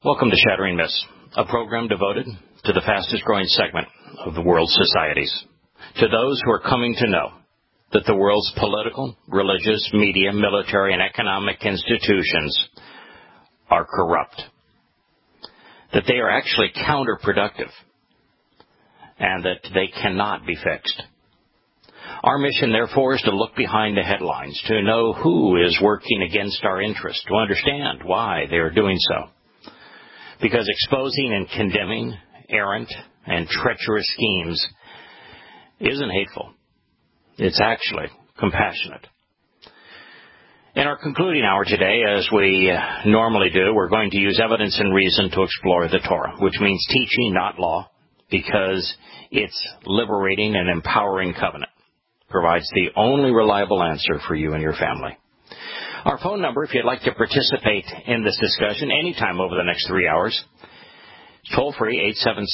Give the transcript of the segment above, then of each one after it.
Welcome to Shattering Myths, a program devoted to the fastest-growing segment of the world's societies, to those who are coming to know that the world's political, religious, media, military, and economic institutions are corrupt, that they are actually counterproductive, and that they cannot be fixed. Our mission, therefore, is to look behind the headlines, to know who is working against our interest, to understand why they are doing so. Because exposing and condemning errant and treacherous schemes isn't hateful. It's actually compassionate. In our concluding hour today, as we normally do, we're going to use evidence and reason to explore the Torah, which means teaching, not law, because its liberating and empowering covenant provides the only reliable answer for you and your family. Our phone number, if you'd like to participate in this discussion anytime over the next 3 hours, toll-free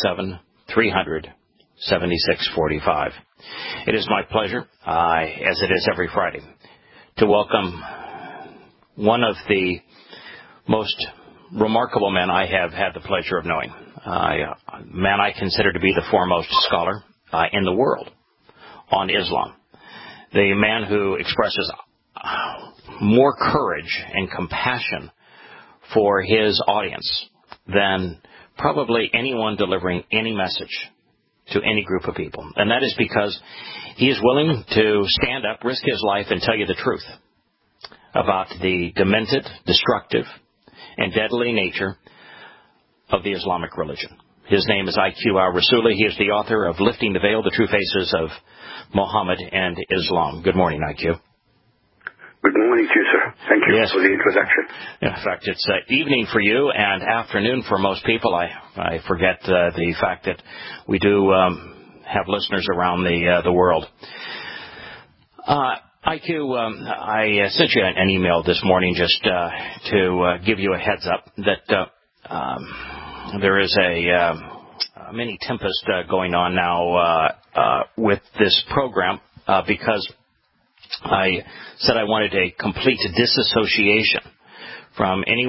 877-300-7645. It is my pleasure, as it is every Friday, to welcome one of the most remarkable men I have had the pleasure of knowing, a man I consider to be the foremost scholar in the world on Islam, the man who expresses more courage and compassion for his audience than probably anyone delivering any message to any group of people. And that is because he is willing to stand up, risk his life, and tell you the truth about the demented, destructive, and deadly nature of the Islamic religion. His name is IQ al-Rasuli. He is the author of Lifting the Veil, The True Faces of Muhammad and Islam. Good morning, IQ. Good morning to you, sir. Thank you for the introduction. In fact, it's evening for you and afternoon for most people. I forget the fact that we do have listeners around the world. IQ, I sent you an email this morning just to give you a heads up that there is a mini tempest going on now with this program because I said I wanted a complete disassociation from any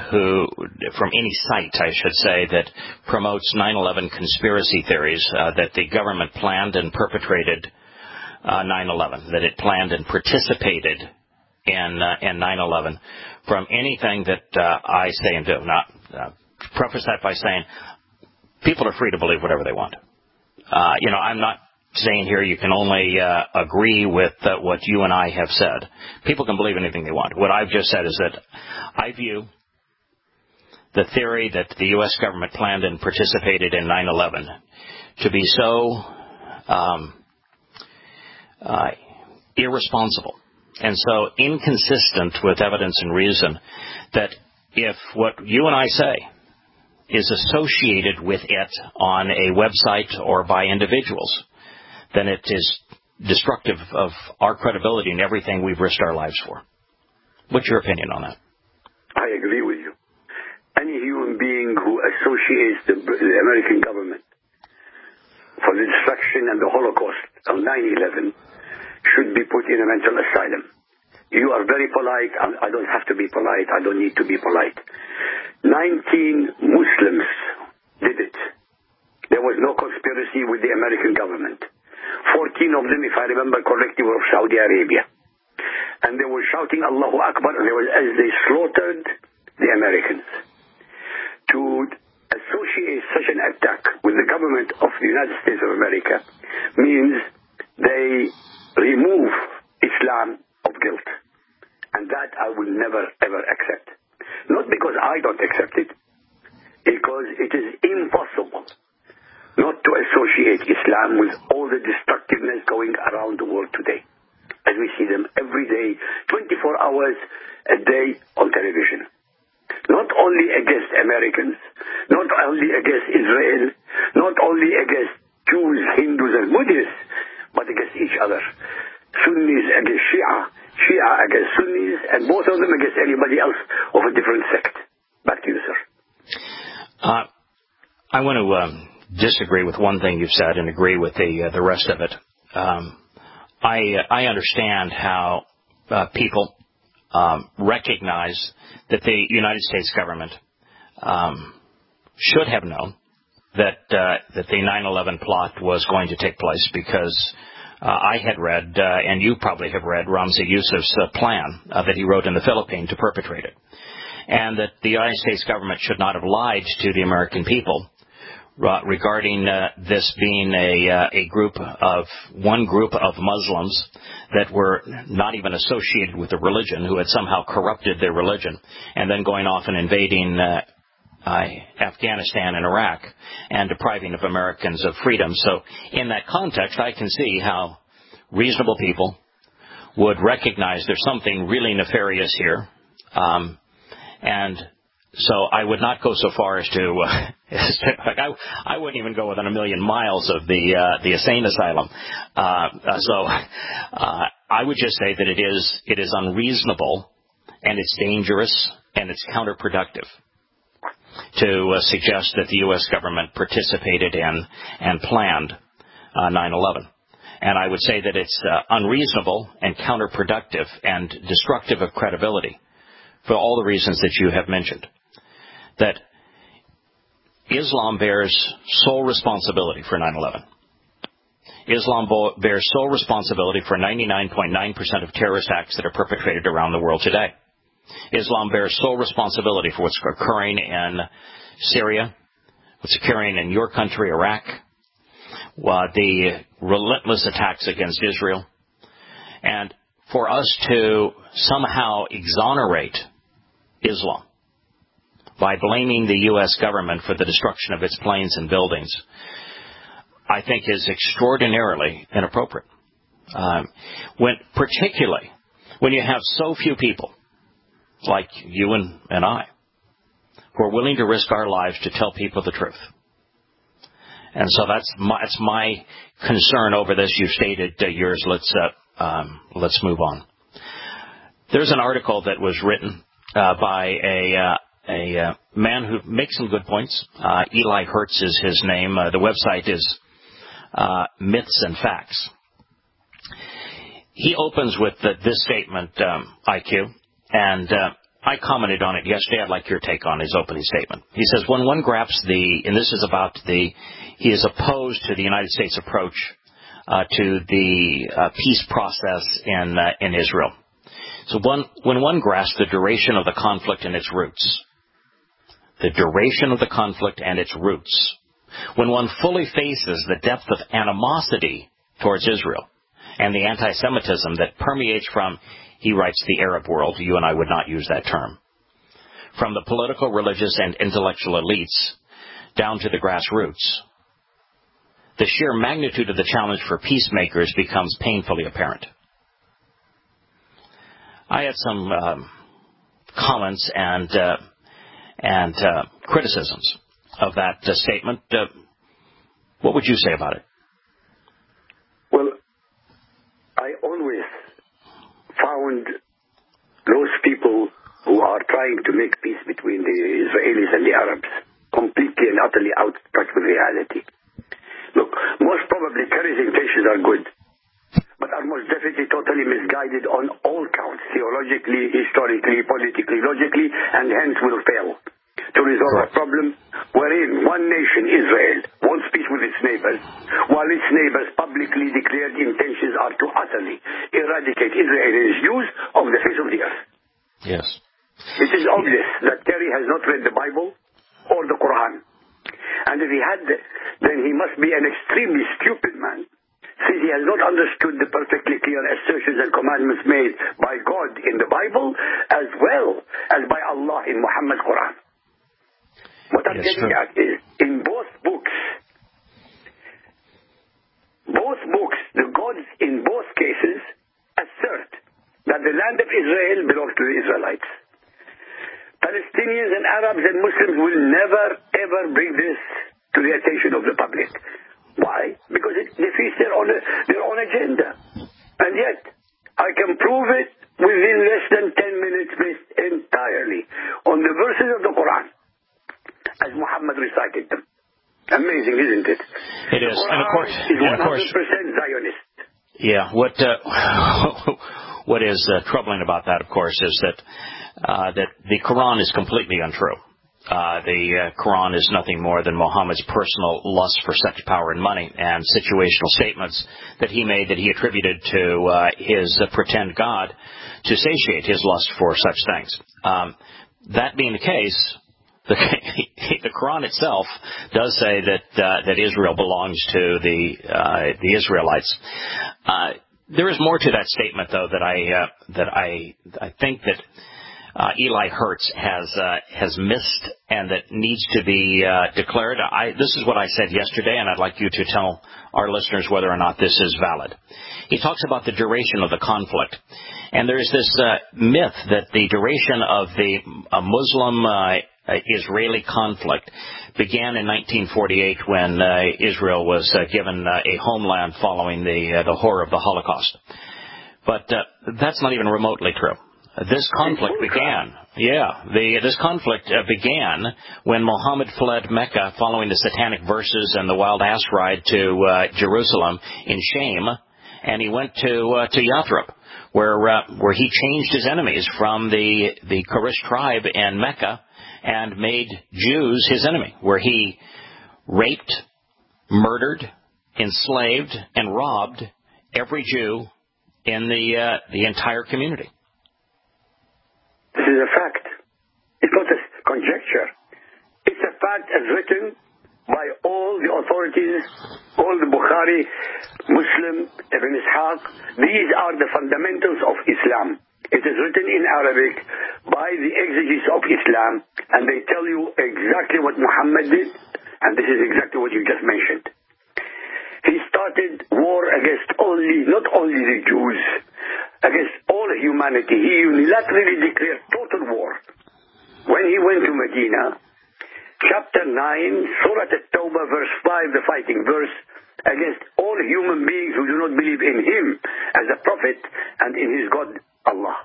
site, I should say, that promotes 9/11 conspiracy theories, that the government planned and perpetrated 9/11, that it planned and participated in 9/11, from anything that I say and do. Not preface that by saying people are free to believe whatever they want. I'm not saying here you can only agree with what you and I have said. People can believe anything they want. What I've just said is that I view the theory that the U.S. government planned and participated in 9/11 to be so irresponsible and so inconsistent with evidence and reason that if what you and I say is associated with it on a website or by individuals, then it is destructive of our credibility and everything we've risked our lives for. What's your opinion on that? I agree with you. Any human being who associates the American government for the destruction and the Holocaust of 9/11 should be put in a mental asylum. You are very polite. I don't have to be polite. I don't need to be polite. 19 Muslims did it. There was no conspiracy with the American government. 14 of them, if I remember correctly, were of Saudi Arabia. And they were shouting Allahu Akbar as they slaughtered the Americans. To associate such an attack with the government of the United States of America means they remove Islam of guilt. And that I will never, ever accept. Not because I don't accept it, because it is impossible not to associate Islam with all the destructiveness going around the world today, as we see them every day, 24 hours a day on television. Not only against Americans, not only against Israel, not only against Jews, Hindus, and Buddhists, but against each other. Sunnis against Shia, Shia against Sunnis, and both of them against anybody else of a different sect. Back to you, sir. I want to disagree with one thing you've said and agree with the rest of it. I understand how people recognize that the United States government should have known that the 9/11 plot was going to take place, because I had read, and you probably have read, Ramzi Yousef's plan that he wrote in the Philippines to perpetrate it, and that the United States government should not have lied to the American people regarding this being one group of Muslims that were not even associated with the religion, who had somehow corrupted their religion, and then going off and invading Afghanistan and Iraq and depriving of Americans of freedom. So in that context, I can see how reasonable people would recognize there's something really nefarious here. And so I would not go so far as to, I wouldn't even go within 1,000,000 miles of the insane asylum. I would just say that it is unreasonable, and it's dangerous, and it's counterproductive to suggest that the U.S. government participated in and planned 9/11. And I would say that it's unreasonable and counterproductive and destructive of credibility for all the reasons that you have mentioned. That Islam bears sole responsibility for 9/11. Islam bears sole responsibility for 99.9% of terrorist acts that are perpetrated around the world today. Islam bears sole responsibility for what's occurring in Syria, what's occurring in your country, Iraq, the relentless attacks against Israel. And for us to somehow exonerate Islam by blaming the U.S. government for the destruction of its planes and buildings, I think is extraordinarily inappropriate. Particularly when you have so few people like you and I who are willing to risk our lives to tell people the truth. And so that's my concern over this. You've stated yours. Let's move on. There's an article that was written by a man who makes some good points. Eli Hertz is his name. The website is Myths and Facts. He opens with this statement, IQ, and I commented on it yesterday. I'd like your take on his opening statement. He says, when one grasps and this is about he is opposed to the United States approach to the peace process in Israel. So when one grasps the duration of the conflict and its roots, when one fully faces the depth of animosity towards Israel and the anti-Semitism that permeates from, he writes, the Arab world, you and I would not use that term, from the political, religious, and intellectual elites down to the grassroots, the sheer magnitude of the challenge for peacemakers becomes painfully apparent. I had some comments and criticisms of that statement. What would you say about it? Well, I always found those people who are trying to make peace between the Israelis and the Arabs completely and utterly out of touch with reality. Look, most probably Kerry's intentions are good, but are most definitely totally misguided on all counts, theologically, historically, politically, logically, and hence will fail to resolve a problem wherein one nation, Israel, wants peace with its neighbors, while its neighbors' publicly declared intentions are to utterly eradicate Israel and its Jews of the face of the earth. Yes. It is obvious that Kerry has not read the Bible or the Quran. And if he had, then he must be an extremely stupid man, since he has not understood the perfectly clear assertions and commandments made by God in the Bible, as well as by Allah in Muhammad's Quran. What I'm getting at is, in both books, the gods in both cases assert that the land of Israel belongs to the Israelites. Palestinians and Arabs and Muslims will never, ever bring this to the attention of the public. Why? Because it defeats their own agenda. And yet, I can prove it within less than 10 minutes based entirely on the verses of the Quran, as Muhammad recited them. Amazing, isn't it? It is. And of course, is 100% Zionist. Yeah. What is troubling about that, of course, is that the Quran is completely untrue. The Quran is nothing more than Muhammad's personal lust for sex, power, and money, and situational statements that he made that he attributed to his pretend God to satiate his lust for such things. That being the case, the Quran itself does say that Israel belongs to the Israelites. There is more to that statement, though, that I think that Eli Hertz has missed and that needs to be declared. This is what I said yesterday, and I'd like you to tell our listeners whether or not this is valid. He talks about the duration of the conflict, and there's this myth that the duration of the Muslim-Israeli conflict began in 1948 when Israel was given a homeland following the horror of the Holocaust. But that's not even remotely true. This conflict began, this conflict began when Muhammad fled Mecca following the satanic verses and the wild ass ride to Jerusalem in shame, and he went to Yathrib, where he changed his enemies from the Quraysh tribe in Mecca and made Jews his enemy, where he raped, murdered, enslaved, and robbed every Jew in the entire community. This is a fact. It's not a conjecture. It's a fact as written by all the authorities, all the Bukhari, Muslim, Ibn Ishaq. These are the fundamentals of Islam. It is written in Arabic by the exegetes of Islam, and they tell you exactly what Muhammad did, and this is exactly what you just mentioned. He started war against not only the Jews, against all humanity. He unilaterally declared total war. When he went to Medina, chapter 9, Surah At-Tawbah, verse 5, the fighting verse, against all human beings who do not believe in him as a prophet and in his God, Allah.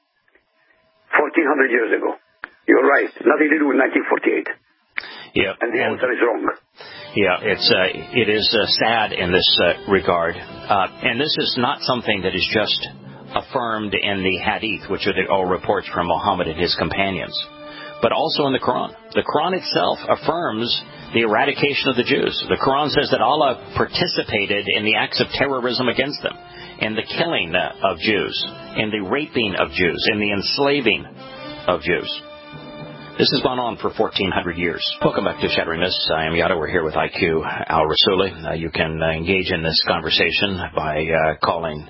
1400 years ago. You're right. Nothing to do with 1948. Yeah. And the answer is wrong. Yeah, it is sad in this regard. And this is not something that is just affirmed in the Hadith, which are the oral reports from Muhammad and his companions, but also in the Quran. The Quran itself affirms the eradication of the Jews. The Quran says that Allah participated in the acts of terrorism against them, in the killing of Jews, in the raping of Jews, in the enslaving of Jews. This has gone on for 1,400 years. Welcome back to Shattering Myths. I am Yada. We're here with IQ Al-Rasuli. You can engage in this conversation by calling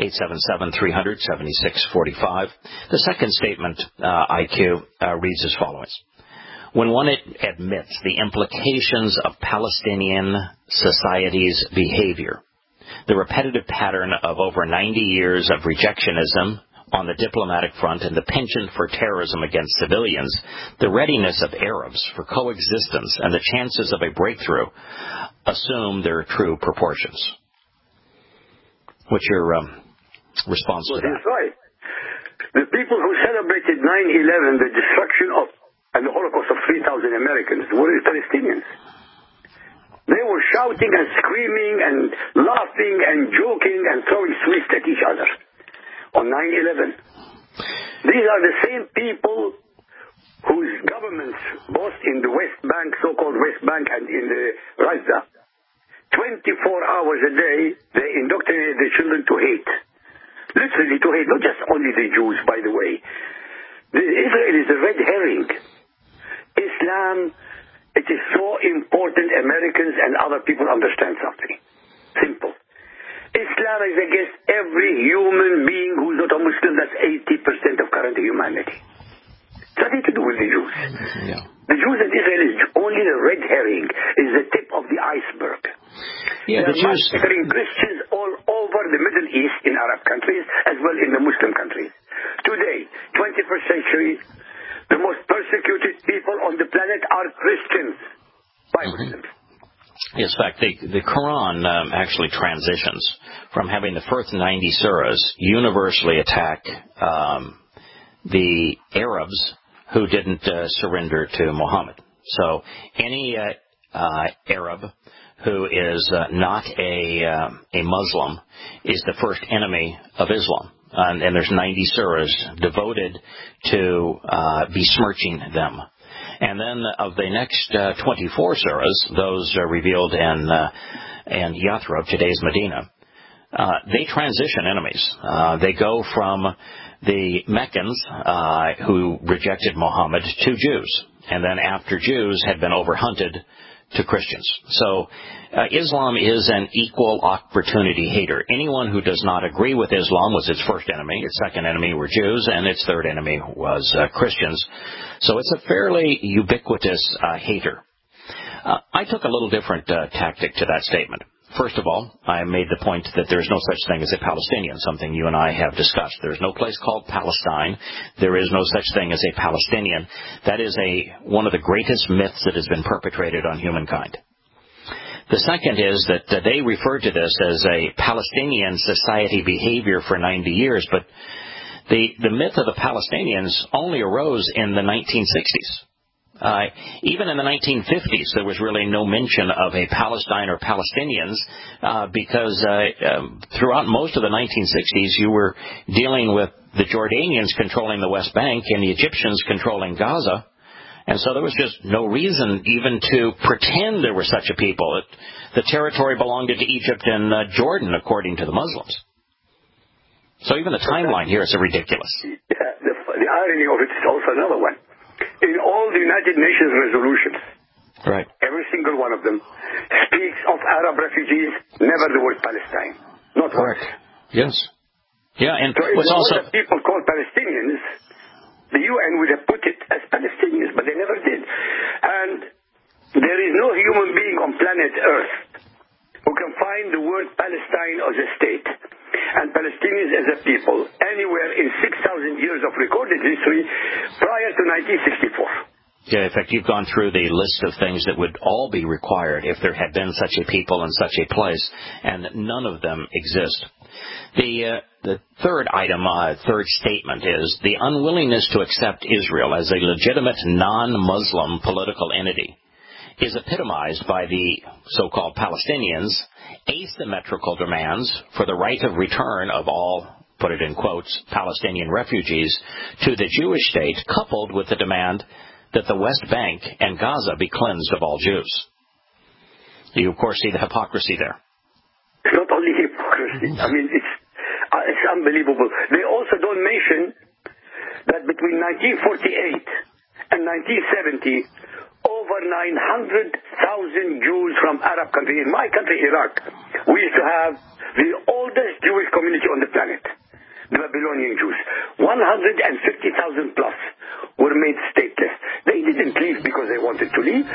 877-300-7645. The second statement, IQ, reads as follows. When one admits the implications of Palestinian society's behavior, the repetitive pattern of over 90 years of rejectionism on the diplomatic front and the penchant for terrorism against civilians, the readiness of Arabs for coexistence and the chances of a breakthrough assume their true proportions. What's your response to that? That's right. The people who celebrated 9/11, the destruction of and the Holocaust of 3,000 Americans, were the Palestinians. They were shouting and screaming and laughing and joking and throwing sweets at each other on 9/11. These are the same people whose governments, both in the West Bank, so-called West Bank, and in the Gaza, 24 hours a day, they indoctrinate their children to hate. Literally to hate, not just only the Jews, by the way. Israel is a red herring. Islam, it is so important Americans and other people understand something. Simple. Islam is against every human being who's not a Muslim. That's 80% of current humanity. It's nothing to do with the Jews. Yeah. The Jews in Israel is only the red herring, is the tip of the iceberg. Yeah, They're massacring Christians all over the Middle East, in Arab countries, as well in the Muslim countries. Today, 21st century, the most persecuted people on the planet are Christians by Muslims. Yes, in fact, the Quran actually transitions from having the first 90 surahs universally attack the Arabs who didn't surrender to Muhammad. So any Arab who is not a Muslim is the first enemy of Islam. And there's 90 surahs devoted to besmirching them. And then of the next 24 surahs, those revealed in Yathrib, today's Medina, they transition enemies. They go from the Meccans who rejected Muhammad to Jews, and then after Jews had been overhunted, to Christians. So Islam is an equal opportunity hater. Anyone who does not agree with Islam was its first enemy, its second enemy were Jews, and its third enemy was Christians. So it's a fairly ubiquitous hater. I took a little different tactic to that statement. First of all, I made the point that there's no such thing as a Palestinian, something you and I have discussed. There's no place called Palestine. There is no such thing as a Palestinian. That is one of the greatest myths that has been perpetrated on humankind. The second is that they referred to this as a Palestinian society behavior for 90 years, but the myth of the Palestinians only arose in the 1960s. Even in the 1950s, there was really no mention of a Palestine or Palestinians because throughout most of the 1960s, you were dealing with the Jordanians controlling the West Bank and the Egyptians controlling Gaza. And so there was just no reason even to pretend there was such a people. The territory belonged to Egypt and Jordan, according to the Muslims. So even the timeline here is ridiculous. Yeah, the irony of it is also another one. In all the United Nations resolutions, right, every single one of them speaks of Arab refugees, never the word Palestine. Not correct. Once. Yes. Yeah, and so if what's also the people called Palestinians, the UN would have put it as Palestinians, but they never did. And there is no human being on planet Earth who can find the word Palestine as a state and Palestinians as a people anywhere in 6,000 years of recorded history prior to 1964. Yeah, in fact, you've gone through the list of things that would all be required if there had been such a people in such a place, and none of them exist. The third item, third statement is the unwillingness to accept Israel as a legitimate non-Muslim political entity is epitomized by the so-called Palestinians' asymmetrical demands for the right of return of all, put it in quotes, Palestinian refugees to the Jewish state, coupled with the demand that the West Bank and Gaza be cleansed of all Jews. You, of course, see the hypocrisy there. It's not only hypocrisy. I mean, it's unbelievable. They also don't mention that between 1948 and 1970, over 900,000 Jews from Arab countries, in my country, Iraq, we used to have the oldest Jewish community on the planet, the Babylonian Jews. 150,000 plus were made stateless. They didn't leave because they wanted to leave.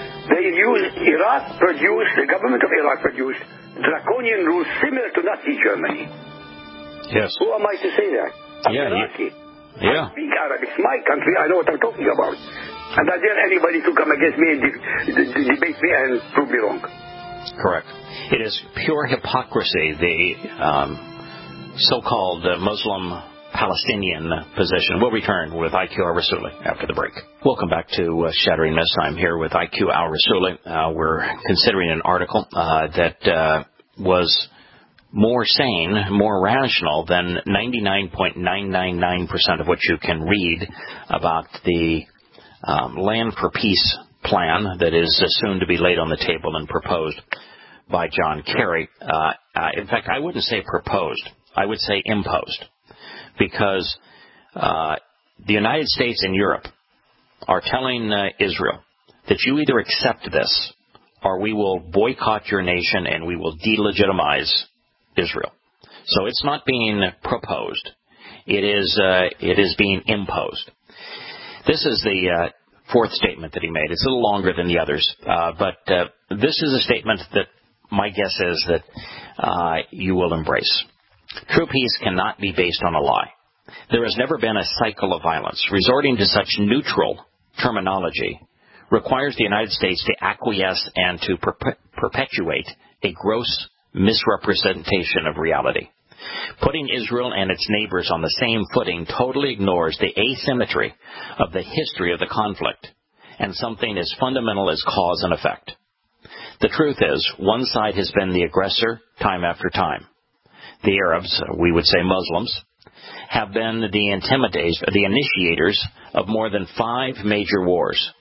The government of Iraq produced draconian rules similar to Nazi Germany. Yes. Who am I to say that? I'm Iraqi. Yeah. I speak Arabic. It's my country. I know what I'm talking about. And I dare anybody to come against me and debate me and prove me wrong. Correct. It is pure hypocrisy, the so-called Muslim Palestinian position. We'll return with IQ al-Rassooli after the break. Welcome back to Shattering Myths. I'm here with IQ al-Rassooli. We're considering an article that was more sane, more rational than 99.999% of what you can read about the Land for Peace plan that is soon to be laid on the table and proposed by John Kerry. In fact, I wouldn't say proposed. I would say imposed. Because the United States and Europe are telling Israel that you either accept this or we will boycott your nation and we will delegitimize Israel. So it's not being proposed. It is being imposed. This is the fourth statement that he made. It's a little longer than the others, but this is a statement that my guess is that you will embrace. True peace cannot be based on a lie. There has never been a cycle of violence. Resorting to such neutral terminology requires the United States to acquiesce and to perpetuate a gross misrepresentation of reality. Putting Israel and its neighbors on the same footing totally ignores the asymmetry of the history of the conflict and something as fundamental as cause and effect. The truth is, one side has been the aggressor time after time. The Arabs, we would say Muslims, have been the initiators of more than 5 major wars,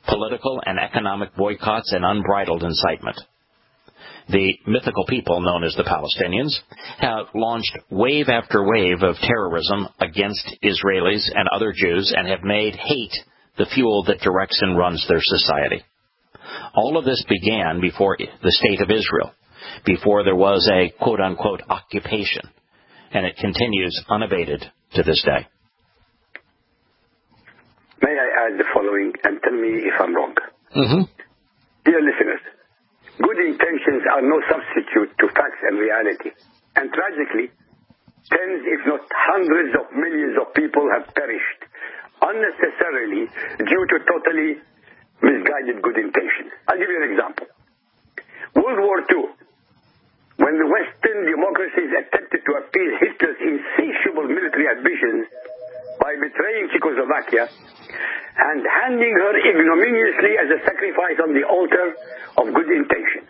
political and economic boycotts, and unbridled incitement. The mythical people known as the Palestinians have launched wave after wave of terrorism against Israelis and other Jews and have made hate the fuel that directs and runs their society. All of this began before the State of Israel, before there was a quote-unquote occupation, and it continues unabated to this day. May I add the following, and tell me if I'm wrong? Mm-hmm. Dear listeners, good intentions are no substitute to facts and reality. And tragically, tens, if not hundreds of millions of people have perished unnecessarily due to totally misguided good intentions. I'll give you an example. World War II, when the Western democracies attempted to appease Hitler's insatiable military ambitions by betraying Czechoslovakia and handing her ignominiously as a sacrifice on the altar of good intentions.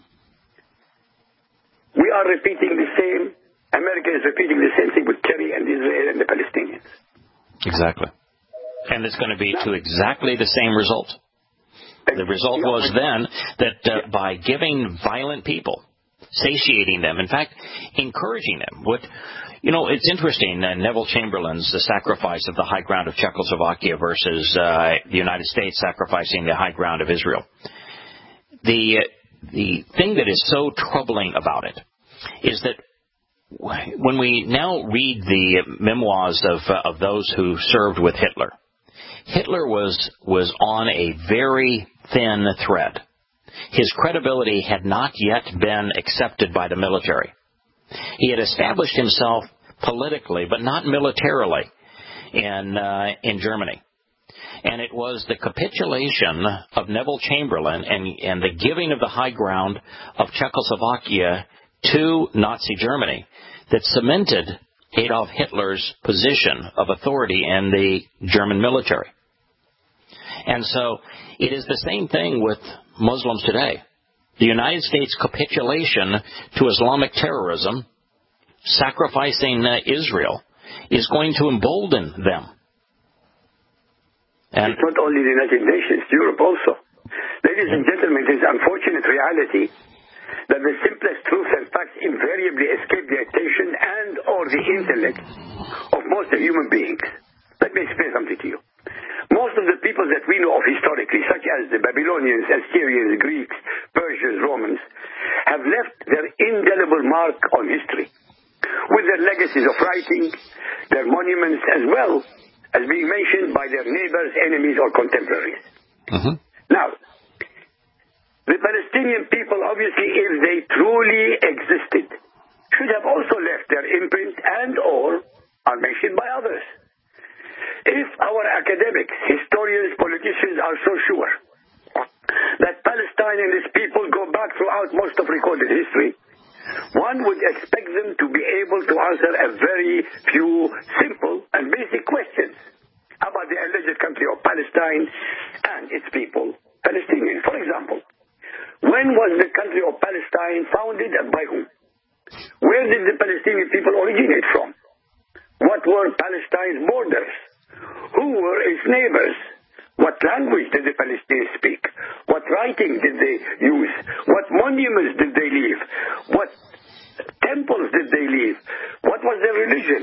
We are repeating the same. America is repeating the same thing with Kerry and Israel and the Palestinians. Exactly. And it's going to be to exactly the same result. The result was then that by giving violent people, satiating them, in fact, encouraging them. It's interesting, Neville Chamberlain's The Sacrifice of the High Ground of Czechoslovakia versus the United States sacrificing the high ground of Israel. The thing that is so troubling about it is that when we now read the memoirs of those who served with Hitler, Hitler was on a very thin thread. His credibility had not yet been accepted by the military. He had established himself politically, but not militarily, in Germany. And it was the capitulation of Neville Chamberlain and the giving of the high ground of Czechoslovakia to Nazi Germany that cemented Adolf Hitler's position of authority in the German military. And so it is the same thing with Muslims today. The United States capitulation to Islamic terrorism, sacrificing Israel, is going to embolden them. And it's not only the United Nations, Europe also. Ladies and gentlemen, it is an unfortunate reality that the simplest truths and facts invariably escape the attention and or the intellect of most of human beings. Let me explain something to you. Most of the people that we know of historically, such as the Babylonians, Assyrians, Greeks, Persians, Romans, have left their indelible mark on history, with their legacies of writing, their monuments, as well as being mentioned by their neighbors, enemies, or contemporaries. Mm-hmm. Now, the Palestinian people, obviously, if they truly existed, should have also left their imprint and or are mentioned by others. If our academics, historians, politicians are so sure that Palestine and its people go back throughout most of recorded history, one would expect them to be able to answer a very few simple and basic questions about the alleged country of Palestine and its people, Palestinians. For example, when was the country of Palestine founded and by whom? Where did the Palestinian people originate from? What were Palestine's borders? Who were its neighbors? What language did the Palestinians speak? What writing did they use? What monuments did they leave? What temples did they leave? What was their religion?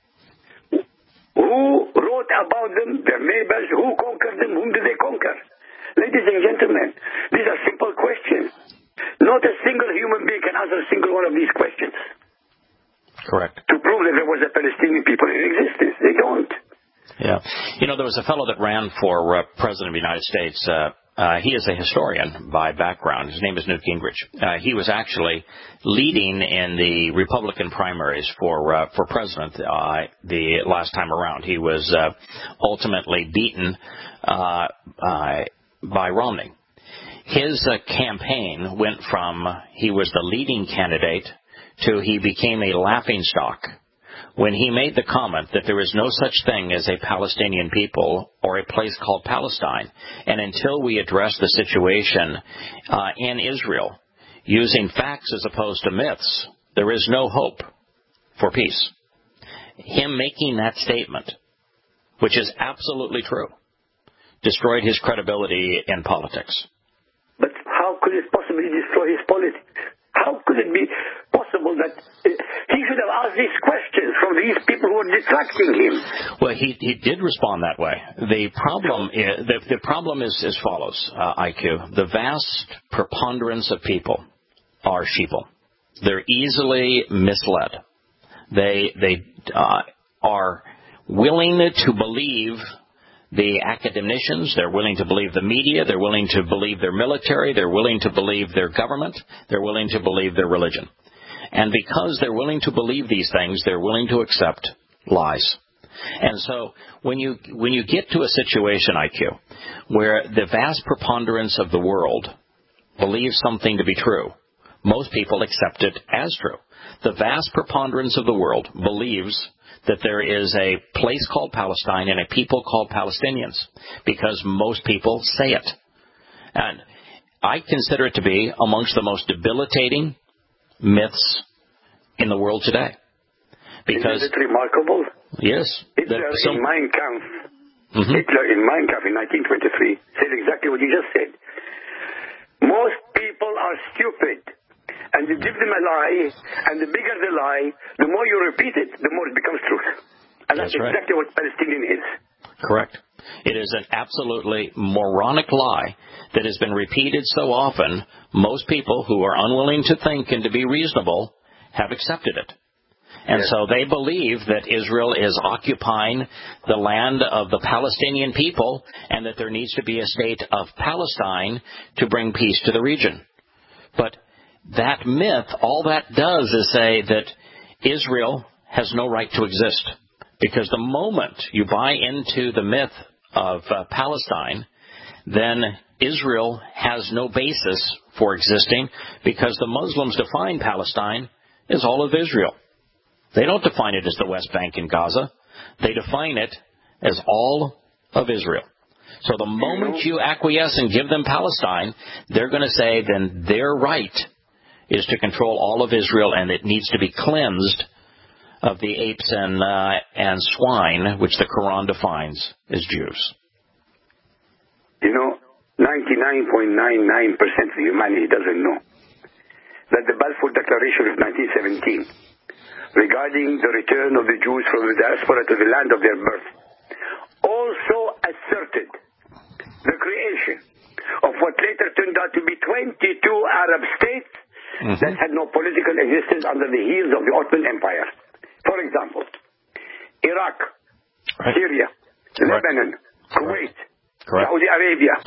Who wrote about them, their neighbors? Who conquered them? Whom did they conquer? Ladies and gentlemen, these are simple questions. Not a single human being can answer a single one of these questions. Correct. To prove that there was a Palestinian people in existence. They don't. Yeah. There was a fellow that ran for President of the United States. He is a historian by background. His name is Newt Gingrich. He was actually leading in the Republican primaries for president the last time around. He was ultimately beaten by Romney. His campaign went from he was the leading candidate to he became a laughingstock when he made the comment that there is no such thing as a Palestinian people or a place called Palestine. And until we address the situation in Israel using facts as opposed to myths, there is no hope for peace. Him making that statement, which is absolutely true, destroyed his credibility in politics. But how could it possibly destroy his politics? How could it be possible that he should have asked these questions from these people who are detracting him? Well, he did respond that way. The problem is as follows, IQ. The vast preponderance of people are sheeple. They're easily misled. They are willing to believe the academicians, they're willing to believe the media, they're willing to believe their military, they're willing to believe their government, they're willing to believe their religion. And because they're willing to believe these things, they're willing to accept lies. And so when you get to a situation, IQ, where the vast preponderance of the world believes something to be true, most people accept it as true. The vast preponderance of the world believes that there is a place called Palestine and a people called Palestinians, because most people say it. And I consider it to be amongst the most debilitating myths in the world today. Because isn't it remarkable? Yes. Hitler in Mein Kampf, Hitler in Mein Kampf in 1923 said exactly what you just said. Most people are stupid. And you give them a lie, and the bigger the lie, the more you repeat it, the more it becomes truth. And that's right. Exactly what Palestinian is. Correct. It is an absolutely moronic lie that has been repeated so often, most people who are unwilling to think and to be reasonable have accepted it. And so they believe that Israel is occupying the land of the Palestinian people and that there needs to be a state of Palestine to bring peace to the region. But that myth, all that does is say that Israel has no right to exist. Because the moment you buy into the myth of Palestine, then Israel has no basis for existing, because the Muslims define Palestine as all of Israel. They don't define it as the West Bank and Gaza. They define it as all of Israel. So the moment you acquiesce and give them Palestine, they're going to say then their right is to control all of Israel, and it needs to be cleansed of the apes and swine, which the Quran defines as Jews. You know, 99.99% of humanity doesn't know that the Balfour Declaration of 1917, regarding the return of the Jews from the diaspora to the land of their birth, also asserted the creation of what later turned out to be 22 Arab states that had no political existence under the heels of the Ottoman Empire. For example, Iraq, Syria, Lebanon, Kuwait, Saudi Arabia,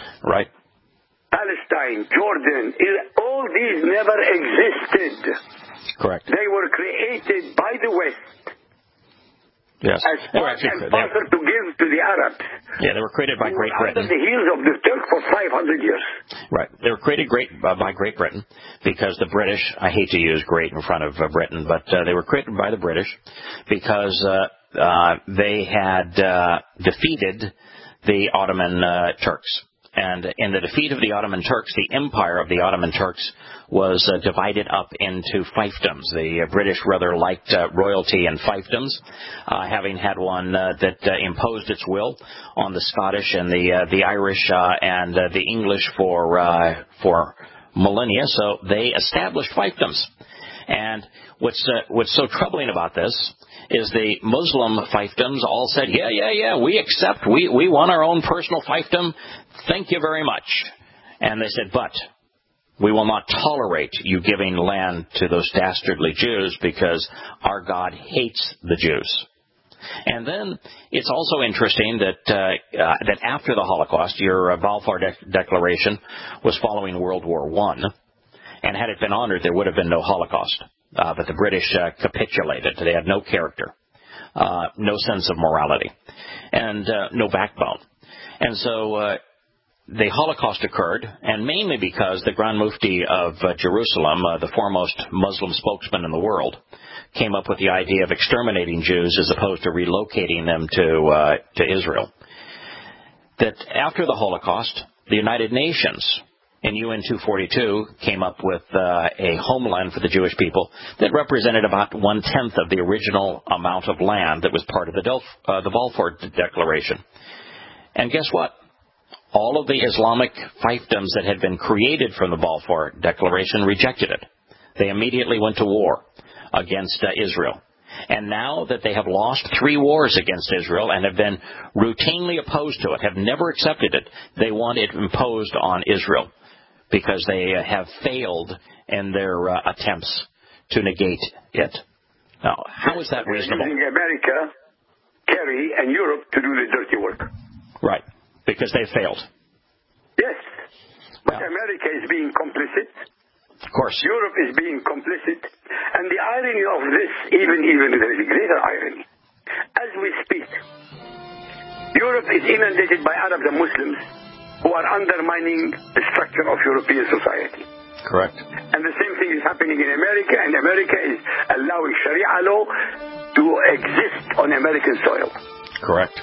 Palestine, Jordan. All these never existed. Correct. They were created by the West. Yes. As part and parcel to give to the Arabs. Yeah, they were created by Great Britain. Under the heels of the Turk for 500 years. Right. They were created by Great Britain because the British, I hate to use great in front of Britain, but they were created by the British because they had defeated the Ottoman Turks. And in the defeat of the Ottoman Turks, the empire of the Ottoman Turks was divided up into fiefdoms. The British rather liked royalty and fiefdoms, having had one that imposed its will on the Scottish and the Irish and the English for millennia. So they established fiefdoms. And what's so troubling about this is the Muslim fiefdoms all said, yeah, we accept, we want our own personal fiefdom. Thank you very much. And they said, but we will not tolerate you giving land to those dastardly Jews because our God hates the Jews. And then it's also interesting that after the Holocaust, your Balfour Declaration was following World War I, and had it been honored, there would have been no Holocaust. But the British capitulated. They had no character, no sense of morality, and no backbone. And so the Holocaust occurred, and mainly because the Grand Mufti of Jerusalem, the foremost Muslim spokesman in the world, came up with the idea of exterminating Jews as opposed to relocating them to Israel. That after the Holocaust, the United Nations in UN 242 came up with a homeland for the Jewish people that represented about 1/10 of the original amount of land that was part of the Balfour Declaration. And guess what? All of the Islamic fiefdoms that had been created from the Balfour Declaration rejected it. They immediately went to war against Israel. And now that they have lost 3 wars against Israel and have been routinely opposed to it, have never accepted it, they want it imposed on Israel because they have failed in their attempts to negate it. Now, how is that reasonable? Using America, Kerry, and Europe to do the dirty work. Right, because they failed. Yes, but America is being complicit. Of course. Europe is being complicit. And the irony of this, even there is a greater irony. As we speak, Europe is inundated by Arabs and Muslims who are undermining the structure of European society. Correct. And the same thing is happening in America, and America is allowing Sharia law to exist on American soil. Correct.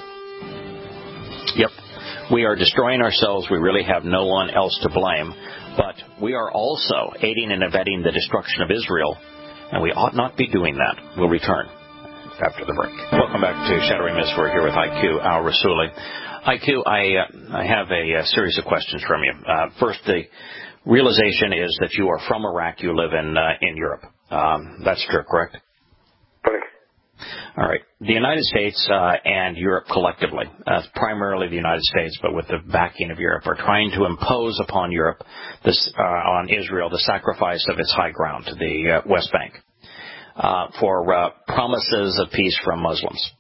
Yep. We are destroying ourselves. We really have no one else to blame. But we are also aiding and abetting the destruction of Israel, and we ought not be doing that. We'll return after the break. Welcome back to Shattering Myths. We're here with IQ Al-Rassooli. IQ, I have a series of questions from you. First, the realization is that you are from Iraq. You live in Europe. That's true, correct? Correct. All right. The United States and Europe collectively, primarily the United States, but with the backing of Europe, are trying to impose upon Europe, on Israel, the sacrifice of its high ground, the West Bank, for promises of peace from Muslims.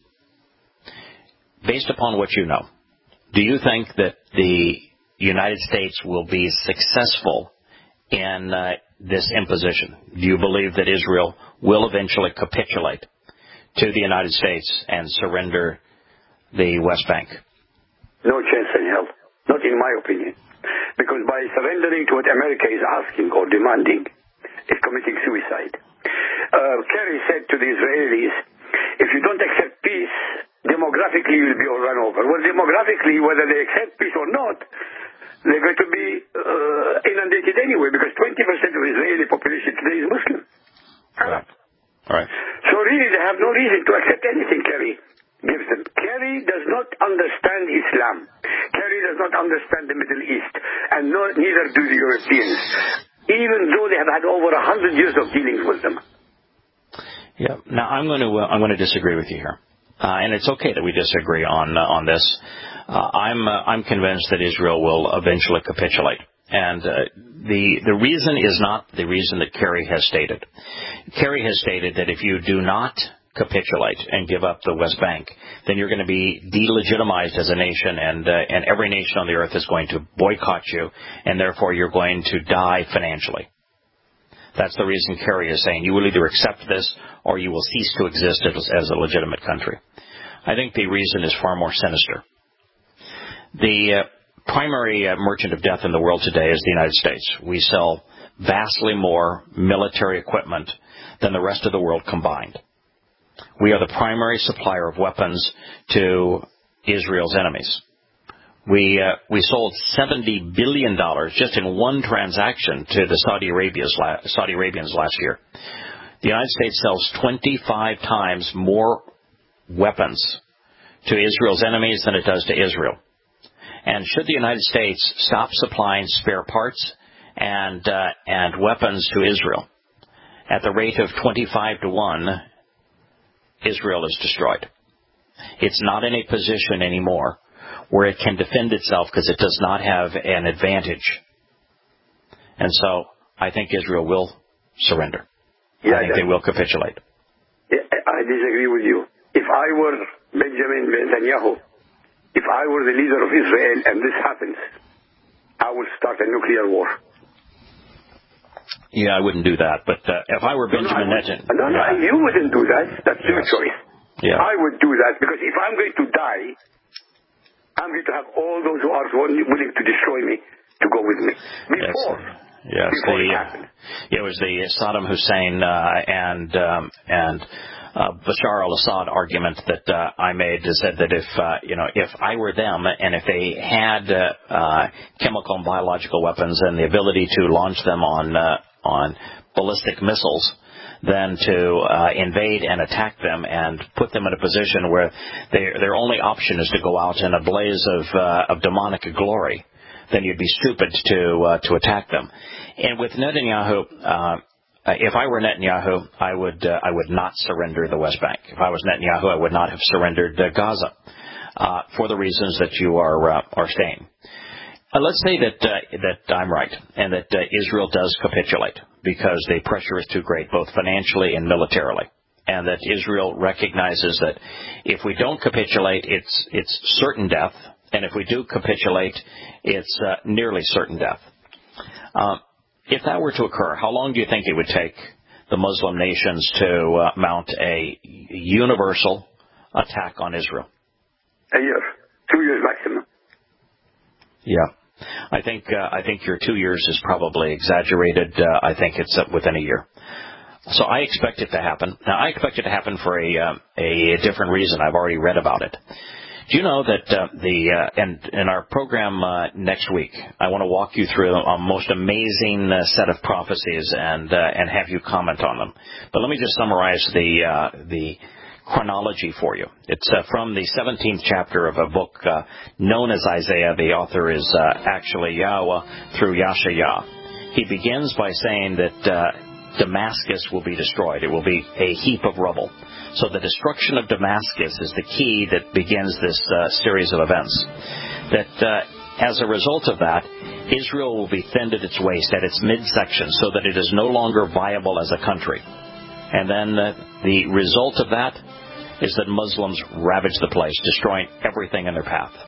Based upon what you know, do you think that the United States will be successful in this imposition? Do you believe that Israel will eventually capitulate to the United States and surrender the West Bank? No chance in hell. Not in my opinion. Because by surrendering to what America is asking or demanding, is committing suicide. Kerry said to the Israelis, if you don't accept peace, demographically you'll be run over. Well, demographically, whether they accept peace or not, they're going to be inundated anyway, because 20% of the Israeli population today is Muslim. Right. Right. So really, they have no reason to accept anything Kerry gives them. Kerry does not understand Islam. Kerry does not understand the Middle East, and neither do the Europeans, even though they have had over 100 years of dealings with them. Yeah. Now, I'm going to disagree with you here, and it's okay that we disagree on this. I'm convinced that Israel will eventually capitulate. And the reason is not the reason that Kerry has stated. Kerry has stated that if you do not capitulate and give up the West Bank, then you're going to be delegitimized as a nation, and every nation on the earth is going to boycott you, and therefore you're going to die financially. That's the reason Kerry is saying you will either accept this or you will cease to exist as a legitimate country. I think the reason is far more sinister. The primary merchant of death in the world today is the United States. We sell vastly more military equipment than the rest of the world combined. We are the primary supplier of weapons to Israel's enemies. We sold $70 billion just in one transaction to the Saudi Arabians last year. The United States sells 25 times more weapons to Israel's enemies than it does to Israel. And should the United States stop supplying spare parts and weapons to Israel at the rate of 25-1, Israel is destroyed. It's not in a position anymore where it can defend itself because it does not have an advantage. And so I think Israel will surrender. Yeah, I think they will capitulate. I disagree with you. If I were Benjamin Netanyahu, if I were the leader of Israel and this happens, I would start a nuclear war. Yeah, I wouldn't do that. But if I were Benjamin Netanyahu... No, you wouldn't do that. That's your choice. Yeah. I would do that because if I'm going to die, I'm going to have all those who are willing to destroy me to go with me. It was the Saddam Hussein and Bashar al-Assad argument that I made, is that if I were them and if they had chemical and biological weapons and the ability to launch them on ballistic missiles, than to invade and attack them and put them in a position where their only option is to go out in a blaze of demonic glory, then you'd be stupid to attack them. And with Netanyahu, if I were Netanyahu, I would not surrender the West Bank. If I was Netanyahu, I would not have surrendered Gaza for the reasons that you are stating. Let's say that I'm right and that Israel does capitulate because the pressure is too great, both financially and militarily, and that Israel recognizes that if we don't capitulate, it's certain death, and if we do capitulate, it's nearly certain death. If that were to occur, how long do you think it would take the Muslim nations to mount a universal attack on Israel? A year. 2 years maximum. Yeah. I think your 2 years is probably exaggerated. I think it's within a year. So I expect it to happen. Now, I expect it to happen for a different reason. I've already read about it. Do you know that and in our program next week, I want to walk you through a most amazing set of prophecies and have you comment on them. But let me just summarize the chronology for you. It's from the 17th chapter of a book known as Isaiah. The author is actually Yahweh through Yashayahu. He begins by saying that Damascus will be destroyed. It will be a heap of rubble. So the destruction of Damascus is the key that begins this series of events. That as a result of that, Israel will be thinned at its waist, at its midsection, so that it is no longer viable as a country. And then the result of that is that Muslims ravage the place, destroying everything in their path.